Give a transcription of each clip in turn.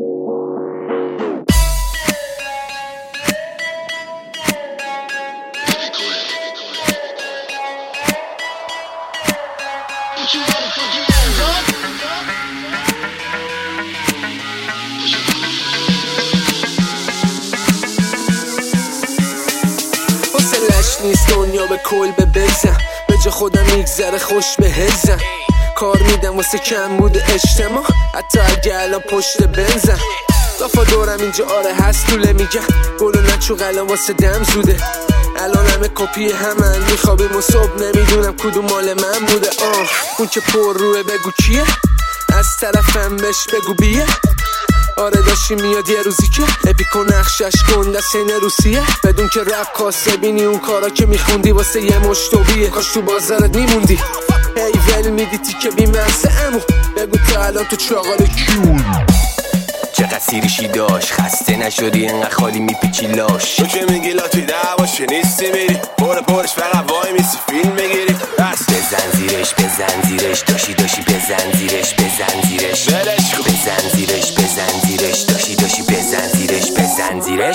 حوصلش نیست دنیا به کلبه بزن، به جا خودم میگذره خوش به هزم. کار میدم واسه کم بوده اجتماع، حتی اگه الان پشت بنزم. دافا دورم اینجا آره هست طوله میگن، گل و نچو الان واسه دم زوده. الان همه کپی همن، میخوابیم و صبح نمیدونم کدوم مال من بوده. اون که پر روه بگو کیه، از طرفم بش بگو بیه. آره داشتی میاد یه روزی که اپیکو نقشش گنده سین روسیه. بدون که رپ کاسه بینی اون کارا که میخوندی واسه یه مشتویه. کاش تو بازارت میموندی هی ول میدی تیکه بیمرسه. امو بگو تا الان تو چاقال کیون چقدر سیریشی داشت، خسته نشدی انقدر خالی میپیچی لاش. تو که میگی لاتی دعواشه نیستی میری پرش فقط وای میسی فیلم میگیری. بس بزن زیرش بزن زیرش، داشی بزن زیرش بزن زیرش، ولش کن بزن زیرش بزن زیرش، داشی بزن زیرش بزن زیرش.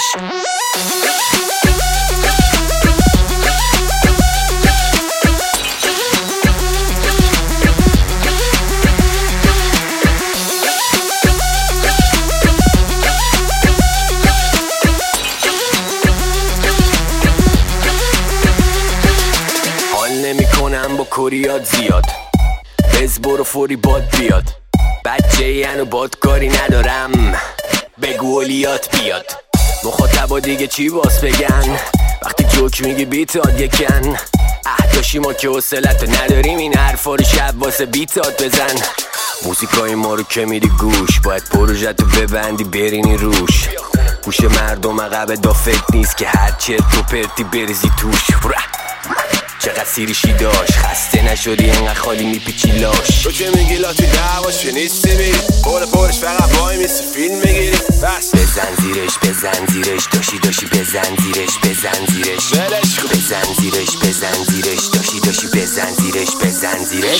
نمیکنم با کوریات زیاد، بز برو فوری باد بیاد. بچه ینو باد کاری ندارم، بگو اولیات بیاد. مخاطبا دیگه چی باس بگن وقتی جوک میگی بیتاد یکن. داشی ما که حوصلتو نداریم این حرفا رو شب واسه بیتات بزن. موزیکای ما رو که میری گوش، باید پروژتو ببندی برینی روش. گوش مردم عقب دافت نیست که هر چرت و پرتی بریزی توش. چقدر سیریشی داشت، خسته نشدی انقدر خالی میپیچی لاش. تو که میگی لاتی دعواشه نیستی میری پرش فقط وای میسی فیلم میگیری. بس بزن زیرش بزن زیرش، داشی بزن زیرش بزن زیرش، ولش کن بزن زیرش بزن زیرش، داشی بزن زیرش بزن زیرش.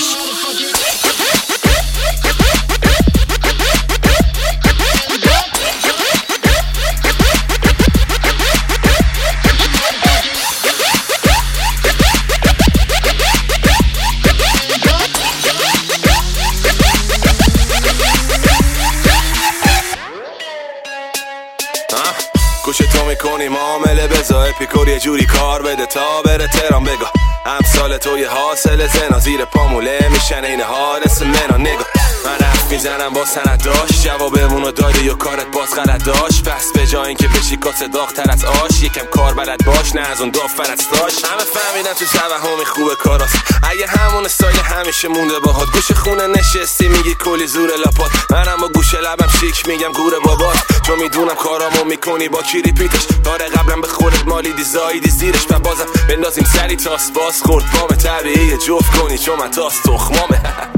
گوش تو میکنی معامله بزا اپیکور یه جوری کار بده تا بره تهران. بگاه امثال تو یه حاصل زنا، زیر پاموله میشن این حادث منا. نگاه من حرف میزنم با سند داشت، جوابمونو داده یا کارت باز غلط داشت. پس به جای اینکه بشی کاسه داغ‌تر از آش، یکم کار بلد باش نه از اون دافرت داشت. همه فهمیدن تو توهمی خوبه کاراست، اگه همون استایل همیشه مونده باهات. گوش خونه نشستی میگی کلی زور لاپات، منم با گوش لبم شیک میگم گوره بابات. چون میدونم کارامو میکنی با کی ریپیتش، داره قبلا به خودت مالیدی زایدی زیرش. و بازم بندازیم سری تاس باز خورد پام طبیعیه جفت کنی چون من تاس تخمامه.